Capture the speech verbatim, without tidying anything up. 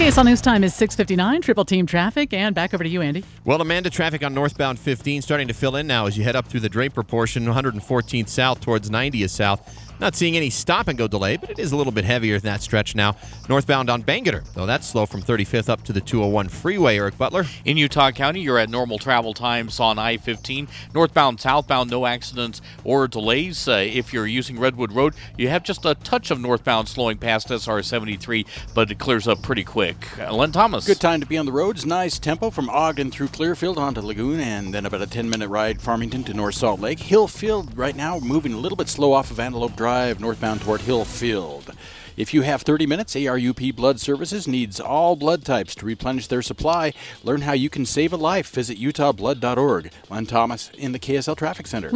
K S L News Time is six fifty-nine. Triple Team Traffic, and back over to you, Andy. Well, Amanda, traffic on northbound fifteen starting to fill in now as you head up through the Draper portion, one fourteenth south towards ninetieth south. Not seeing any stop-and-go delay, but it is a little bit heavier than that stretch now. Northbound on Bangerter, though that's slow from thirty-fifth up to the two oh one freeway. Eric Butler. In Utah County, you're at normal travel times on I fifteen. Northbound, southbound, no accidents or delays. Uh, if you're using Redwood Road, you have just a touch of northbound slowing past S R seventy-three, but it clears up pretty quick. Uh, Len Thomas. Good time to be on the roads. Nice tempo from Ogden through Clearfield onto Lagoon, and then about a ten-minute ride Farmington to North Salt Lake. Hillfield right now moving a little bit slow off of Antelope Drive, northbound toward Hillfield. If you have thirty minutes, A R U P Blood Services needs all blood types to replenish their supply. Learn how you can save a life. Visit utah blood dot org. Len Thomas in the K S L Traffic Center.